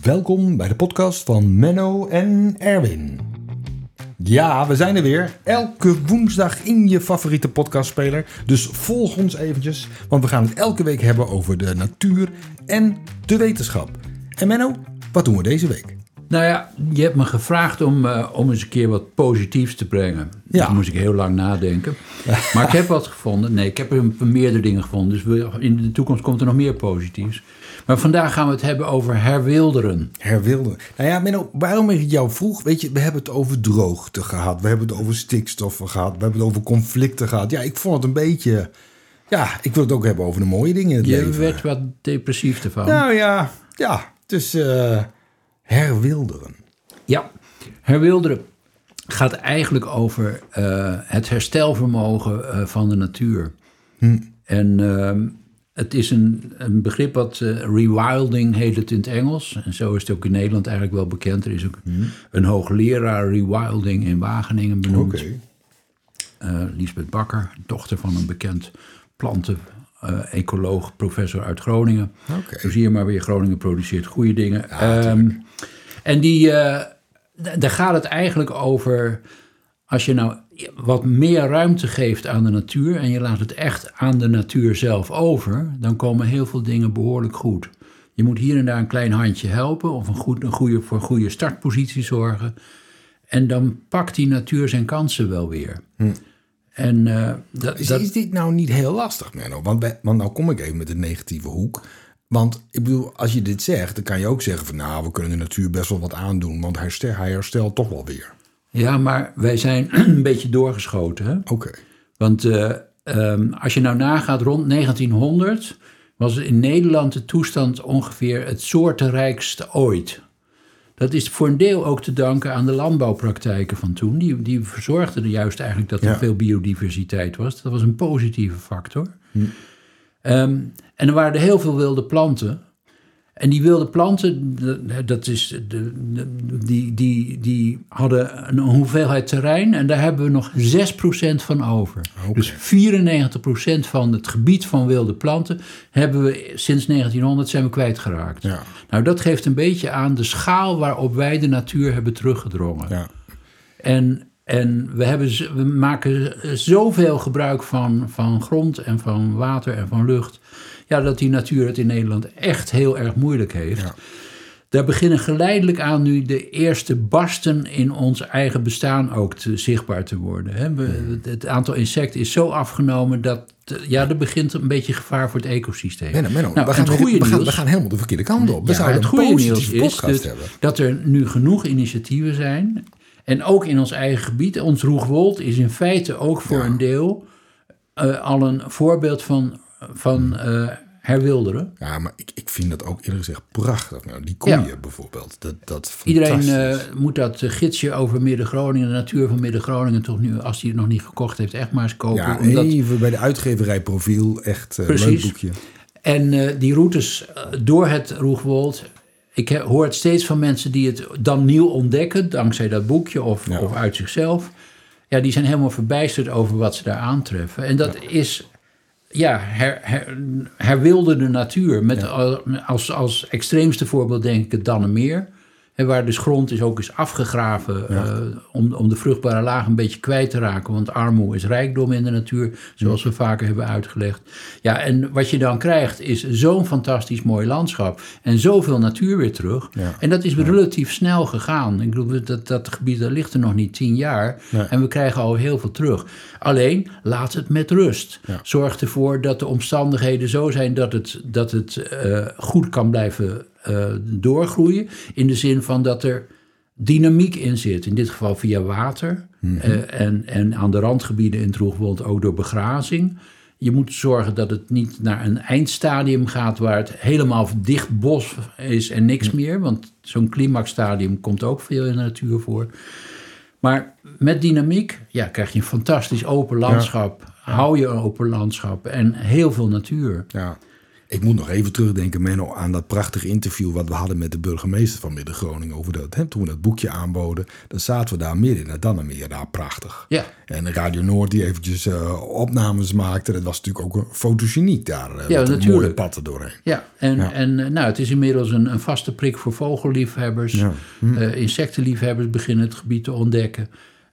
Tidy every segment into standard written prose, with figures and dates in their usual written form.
Welkom bij de podcast van Menno en Erwin. Ja, we zijn er weer. Elke woensdag in je favoriete podcastspeler. Dus volg ons eventjes, want we gaan het elke week hebben over de natuur en de wetenschap. En Menno, wat doen we deze week? Nou ja, je hebt me gevraagd om eens een keer wat positiefs te brengen. Ja. Daar moest ik heel lang nadenken. Maar ik heb wat gevonden. Nee, ik heb meerdere dingen gevonden. Dus in de toekomst komt er nog meer positiefs. Maar vandaag gaan we het hebben over herwilderen. Herwilderen. Nou ja, Menno, waarom ik jou vroeg? Weet je, we hebben het over droogte gehad. We hebben het over stikstoffen gehad. We hebben het over conflicten gehad. Ja, ik vond het een beetje... Ja, ik wil het ook hebben over de mooie dingen in het leven. Je werd wat depressief ervan. Nou ja, dus herwilderen. Ja, herwilderen gaat eigenlijk over het herstelvermogen van de natuur. En het is een begrip wat rewilding heet het in het Engels. En zo is het ook in Nederland eigenlijk wel bekend. Er is ook een hoogleraar rewilding in Wageningen benoemd. Oké. Liesbeth Bakker, dochter van een bekend planten-ecoloog, professor uit Groningen. Oké. Zo zie je maar weer, Groningen produceert goede dingen. Ja, en daar gaat het eigenlijk over... Als je nou wat meer ruimte geeft aan de natuur... en je laat het echt aan de natuur zelf over... dan komen heel veel dingen behoorlijk goed. Je moet hier en daar een klein handje helpen... of voor een goede startpositie zorgen. En dan pakt die natuur zijn kansen wel weer. En, Is dit nou niet heel lastig, Menno? Want nou kom ik even met de negatieve hoek. Want ik bedoel, als je dit zegt... dan kan je ook zeggen van... nou, we kunnen de natuur best wel wat aandoen... want hij herstelt toch wel weer. Ja, maar wij zijn een beetje doorgeschoten. Hè? Oké. Want als je nou nagaat, rond 1900 was in Nederland de toestand ongeveer het soortenrijkste ooit. Dat is voor een deel ook te danken aan de landbouwpraktijken van toen. Die verzorgden er juist eigenlijk dat er veel biodiversiteit was. Dat was een positieve factor. En er waren er heel veel wilde planten. En die wilde planten, die hadden een hoeveelheid terrein... en daar hebben we nog 6% van over. Okay. Dus 94% van het gebied van wilde planten... hebben we sinds 1900 zijn we kwijtgeraakt. Ja. Nou, dat geeft een beetje aan de schaal waarop wij de natuur hebben teruggedrongen. Ja. En we maken zoveel gebruik van grond en van water en van lucht... Ja, dat die natuur het in Nederland echt heel erg moeilijk heeft. Ja. Daar beginnen geleidelijk aan nu de eerste barsten in ons eigen bestaan ook zichtbaar te worden. Hè. Het aantal insecten is zo afgenomen dat er begint een beetje gevaar voor het ecosysteem. Menno, we gaan helemaal de verkeerde kant op. We zouden het goede nieuws is dat er nu genoeg initiatieven zijn. En ook in ons eigen gebied. Ons Roegwold is in feite ook voor een deel al een voorbeeld van herwilderen. Ja, maar ik vind dat ook eerlijk gezegd prachtig. Nou, die koeien bijvoorbeeld. Dat iedereen moet dat gidsje over Midden-Groningen, de natuur van Midden-Groningen... toch nu, als hij het nog niet gekocht heeft, echt maar eens kopen. Ja, even bij de uitgeverij Profiel, echt een leuk boekje. En die routes door het Roegwold... Ik hoor het steeds van mensen die het dan nieuw ontdekken... dankzij dat boekje of uit zichzelf. Ja, die zijn helemaal verbijsterd over wat ze daar aantreffen. En dat is... Ja, herwilderde natuur. Met als extreemste voorbeeld denk ik het Dannemeer. Waar dus grond is ook eens afgegraven om de vruchtbare laag een beetje kwijt te raken. Want armoede is rijkdom in de natuur, zoals we vaker hebben uitgelegd. Ja, en wat je dan krijgt is zo'n fantastisch mooi landschap. En zoveel natuur weer terug. Ja. En dat is relatief snel gegaan. Ik bedoel, dat gebied dat ligt er nog niet 10 jaar. Ja. En we krijgen al heel veel terug. Alleen, laat het met rust. Ja. Zorg ervoor dat de omstandigheden zo zijn dat het goed kan blijven doorgroeien. In de zin van dat er dynamiek in zit. In dit geval via water. En aan de randgebieden in het Roegwold ook door begrazing. Je moet zorgen dat het niet naar een eindstadium gaat... waar het helemaal dicht bos is en niks meer. Want zo'n climaxstadium komt ook veel in de natuur voor. Maar met dynamiek krijg je een fantastisch open landschap. Hou je een open landschap en heel veel natuur. Ja. Ik moet nog even terugdenken, Menno, aan dat prachtige interview wat we hadden met de burgemeester van Midden-Groningen over dat. Hè, toen we dat boekje aanboden, dan zaten we daar midden in het Dannemeer. Daar prachtig. Ja. En Radio Noord die eventjes opnames maakte. Dat was natuurlijk ook een fotogeniek daar. Ja, met natuurlijk. Een mooie pad erdoorheen. Ja, en het is inmiddels een vaste prik voor vogelliefhebbers. Ja. Insectenliefhebbers beginnen het gebied te ontdekken.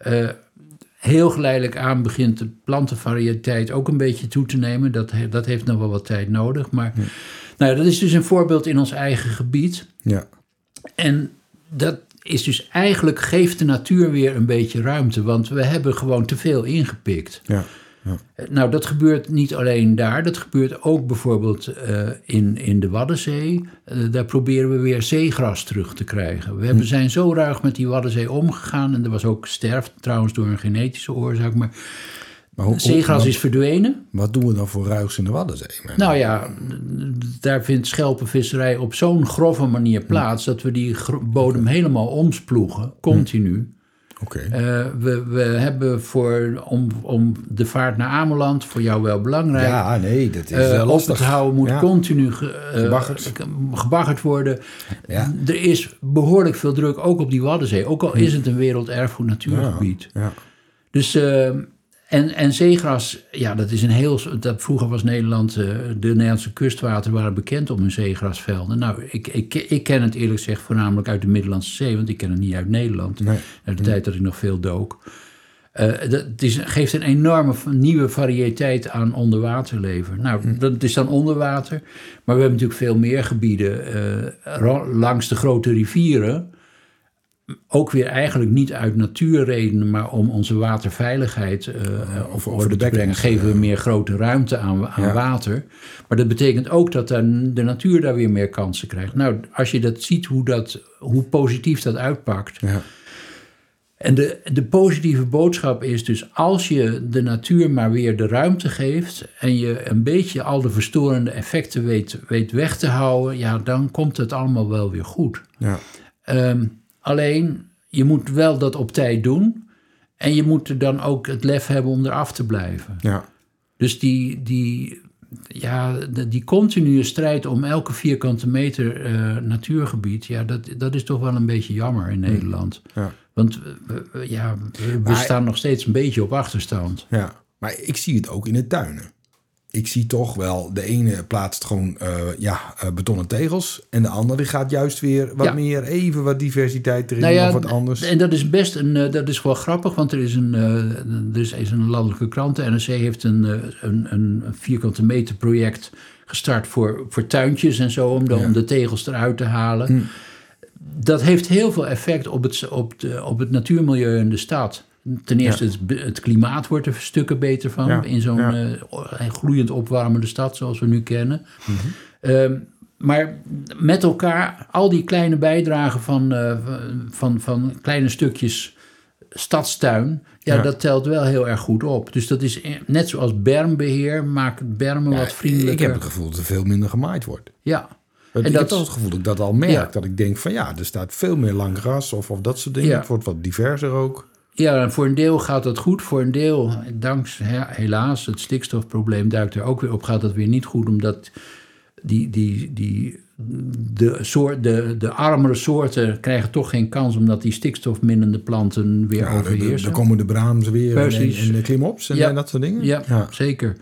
Heel geleidelijk aan begint de plantenvariëteit ook een beetje toe te nemen. Dat heeft nog wel wat tijd nodig. Maar dat is dus een voorbeeld in ons eigen gebied. Ja. En dat is dus eigenlijk, geeft de natuur weer een beetje ruimte. Want we hebben gewoon te veel ingepikt. Ja. Ja. Nou, dat gebeurt niet alleen daar. Dat gebeurt ook bijvoorbeeld in de Waddenzee. Daar proberen we weer zeegras terug te krijgen. We zijn zo ruig met die Waddenzee omgegaan. En er was ook sterfte trouwens door een genetische oorzaak. Maar zeegras is verdwenen. Wat doen we dan voor ruigs in de Waddenzee? Nou ja, daar vindt schelpenvisserij op zo'n grove manier plaats... dat we die bodem helemaal omsploegen, continu... Okay. We hebben om de vaart naar Ameland, voor jou wel belangrijk. Ja, nee, dat is lastig. Op het houden moet continu gebaggerd worden. Ja. Er is behoorlijk veel druk, ook op die Waddenzee. Ook al is het een werelderfgoed natuurgebied. Ja. Dus, en zeegras, ja, dat is vroeger was Nederland, de Nederlandse kustwateren waren bekend om hun zeegrasvelden. Nou, ik ken het eerlijk gezegd voornamelijk uit de Middellandse Zee, want ik ken het niet uit Nederland. Nee. Uit de tijd dat ik nog veel dook. Geeft een enorme nieuwe variëteit aan onderwaterleven. Nou, dat is dan onderwater. Maar we hebben natuurlijk veel meer gebieden langs de grote rivieren. Ook weer eigenlijk niet uit natuurredenen, maar om onze waterveiligheid op orde te brengen, geven we meer grote ruimte aan water. Maar dat betekent ook dat de natuur daar weer meer kansen krijgt. Nou, als je dat ziet, hoe positief dat uitpakt. Ja. En de positieve boodschap is dus, als je de natuur maar weer de ruimte geeft en je een beetje al de verstorende effecten weet weg te houden, ja, dan komt het allemaal wel weer goed. Ja. Alleen, je moet wel dat op tijd doen. En je moet er dan ook het lef hebben om eraf te blijven. Ja. Dus die continue strijd om elke vierkante meter natuurgebied... ja, dat is toch wel een beetje jammer in Nederland. Ja. Want we staan nog steeds een beetje op achterstand. Ja, maar ik zie het ook in de tuinen. Ik zie toch wel, de ene plaatst gewoon betonnen tegels... en de andere gaat juist weer wat diversiteit erin of wat anders. En dat is dat is wel grappig, want er is een landelijke krant. De NRC heeft een vierkante meter project gestart voor tuintjes en zo... om de tegels eruit te halen. Dat heeft heel veel effect op het natuurmilieu in de stad... Ten eerste, het klimaat wordt er stukken beter van... in zo'n gloeiend opwarmende stad zoals we nu kennen. Mm-hmm. Maar met elkaar, al die kleine bijdragen van kleine stukjes stadstuin... dat telt wel heel erg goed op. Dus dat is net zoals bermbeheer, maakt bermen wat vriendelijker. Ik heb het gevoel dat er veel minder gemaaid wordt. Ja. Ik heb toch het gevoel dat ik dat al merk. Dat ik denk van er staat veel meer lang gras of dat soort dingen. Het wordt wat diverser ook. Ja, en voor een deel gaat dat goed. Voor een deel, dankzij helaas, het stikstofprobleem duikt er ook weer op. Gaat dat weer niet goed, omdat de armere soorten krijgen toch geen kans... omdat die stikstofminnende planten weer overheersen. Dan komen de braams weer en de klimops en dat soort dingen. Ja. Zeker.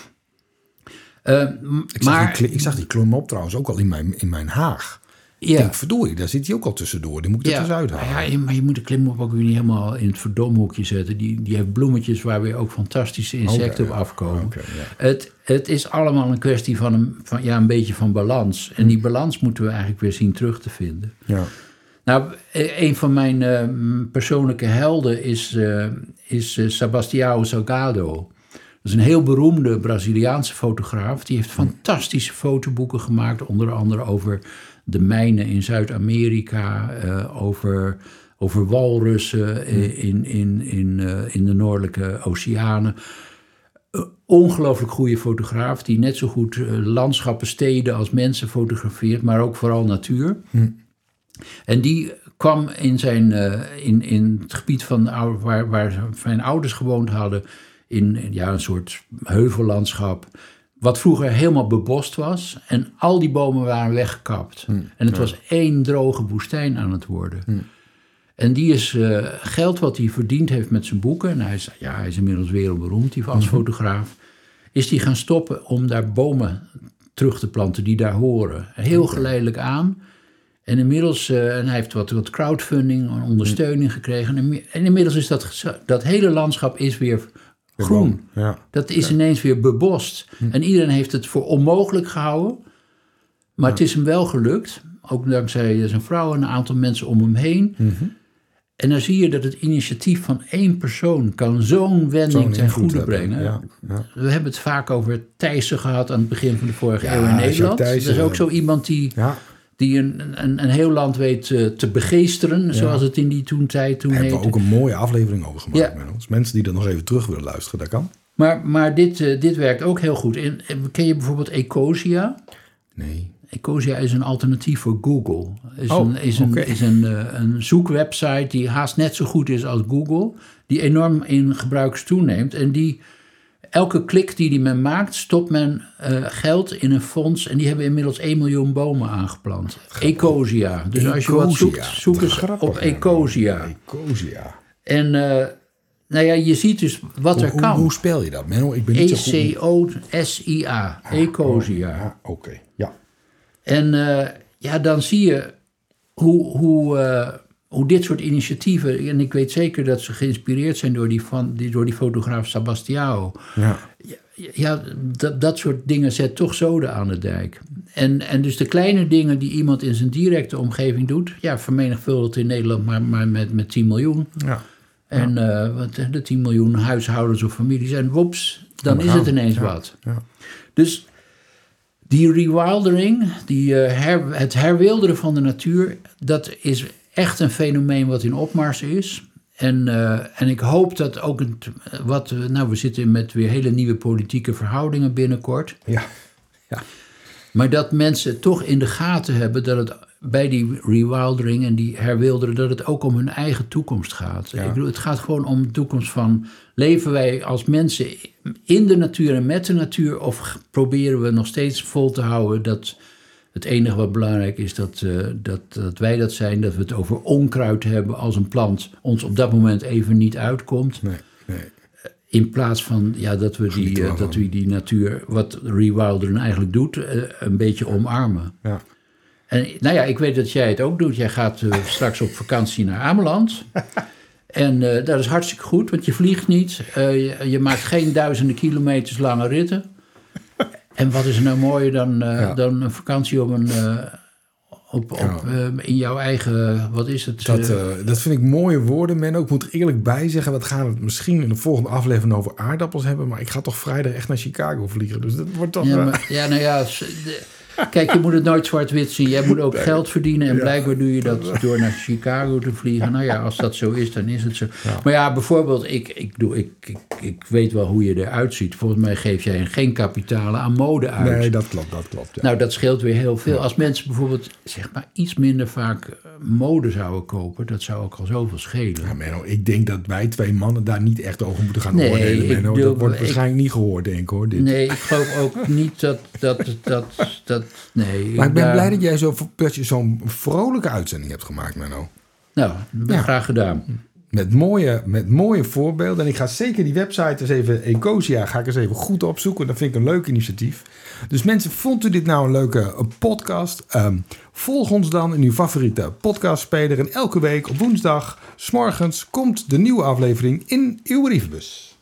Ik zag die klimop trouwens ook al in mijn haag. Ik denk, verdorie, daar zit hij ook al tussendoor. Die moet ik er tussenuit halen. Ja, maar je moet de klimop ook weer niet helemaal in het verdomhoekje zetten. Die heeft bloemetjes waar weer ook fantastische insecten op afkomen. Het is allemaal een kwestie van een beetje van balans. En die balans moeten we eigenlijk weer zien terug te vinden. Ja. Nou, een van mijn persoonlijke helden is Sebastião Salgado. Dat is een heel beroemde Braziliaanse fotograaf. Die heeft fantastische fotoboeken gemaakt. Onder andere over de mijnen in Zuid-Amerika. Over walrussen in de noordelijke oceanen. Ongelooflijk goede fotograaf. Die net zo goed landschappen, steden als mensen fotografeert. Maar ook vooral natuur. En die kwam in het gebied van waar zijn ouders gewoond hadden... in een soort heuvellandschap. wat vroeger helemaal bebost was. En al die bomen waren weggekapt. En het was één droge woestijn aan het worden. En die is geld wat hij verdiend heeft met zijn boeken. En hij is inmiddels wereldberoemd, die als fotograaf. Is die gaan stoppen om daar bomen terug te planten die daar horen. Heel geleidelijk aan. En inmiddels, en hij heeft wat crowdfunding, ondersteuning gekregen. En inmiddels is dat hele landschap is weer groen. Ja. Dat is ineens weer bebost. En iedereen heeft het voor onmogelijk gehouden. Maar het is hem wel gelukt. Ook dankzij zijn vrouw en een aantal mensen om hem heen. En dan zie je dat het initiatief van één persoon kan zo'n wending ten goede brengen. Ja. We hebben het vaak over Thijssen gehad aan het begin van de vorige eeuw in Nederland. Dat is ook zo iemand die een heel land weet te begeesteren, zoals het in die tijd toen heette. Daar hebben we ook een mooie aflevering over gemaakt met ons. Mensen die er nog even terug willen luisteren, dat kan. Maar dit werkt ook heel goed. Ken je bijvoorbeeld Ecosia? Nee. Ecosia is een alternatief voor Google. Is een zoekwebsite die haast net zo goed is als Google, die enorm in gebruik toeneemt. En elke klik die men maakt, stopt men geld in een fonds. En die hebben inmiddels 1 miljoen bomen aangeplant. Ecosia. Dus als je wat zoekt, zoek eens op Ecosia. Ecosia. En je ziet dus wat er kan. Hoe spel je dat, Menno? Ik ben niet zo goed. Ecosia. Ecosia. Oké, ja. En dan zie je hoe dit soort initiatieven, en ik weet zeker dat ze geïnspireerd zijn door die fotograaf Sebastião. Ja, dat soort dingen zet toch zoden aan de dijk. En dus de kleine dingen die iemand in zijn directe omgeving doet, vermenigvuldigd in Nederland maar met 10 miljoen. Ja. En de 10 miljoen huishoudens of families, en wops, dan is het ineens wat. Ja. Dus die rewildering, het herwilderen van de natuur, dat is echt een fenomeen wat in opmars is. En ik hoop dat ook we zitten met weer hele nieuwe politieke verhoudingen binnenkort. Ja. Maar dat mensen toch in de gaten hebben dat het bij die rewildering en die herwilderen, dat het ook om hun eigen toekomst gaat. Ja. Ik bedoel, het gaat gewoon om de toekomst van, leven wij als mensen in de natuur en met de natuur, of proberen we nog steeds vol te houden dat het enige wat belangrijk is dat wij dat zijn, dat we het over onkruid hebben als een plant ons op dat moment even niet uitkomt. Nee. In plaats van dat we die natuur, wat rewilderen eigenlijk doet, een beetje omarmen. Ja. En ik weet dat jij het ook doet. Jij gaat straks op vakantie naar Ameland. En dat is hartstikke goed, want je vliegt niet. Je maakt geen duizenden kilometers lange ritten. En wat is er nou mooier dan een vakantie in jouw eigen, wat is het? Dat vind ik mooie woorden, Menno. Ik moet er eerlijk bij zeggen, we gaan het misschien in de volgende aflevering over aardappels hebben, maar ik ga toch vrijdag echt naar Chicago vliegen. Dus dat wordt toch... Kijk, je moet het nooit zwart-wit zien. Jij moet ook geld verdienen. En blijkbaar doe je dat door naar Chicago te vliegen. Als dat zo is, dan is het zo. Ja. Maar bijvoorbeeld, ik weet wel hoe je eruit ziet. Volgens mij geef jij geen kapitalen aan mode uit. Nee, dat klopt. Ja. Nou, dat scheelt weer heel veel. Ja. Als mensen bijvoorbeeld, zeg maar, iets minder vaak mode zouden kopen, dat zou ook al zoveel schelen. Ja, Menno, ik denk dat wij 2 mannen daar niet echt over moeten gaan oordelen, Menno. Dat wordt waarschijnlijk niet gehoord, denk ik, hoor. Dit. Nee, ik geloof ook niet dat nee. Maar ik ben blij dat je zo'n vrolijke uitzending hebt gemaakt, Menno. Nou, graag gedaan. Met mooie voorbeelden. En ik ga zeker die website eens even, Ecosia, ga ik eens even goed opzoeken. Dat vind ik een leuk initiatief. Dus mensen, vond u dit nou een leuke podcast? Volg ons dan in uw favoriete podcastspeler. En elke week op woensdag 's morgens komt de nieuwe aflevering in uw brievenbus.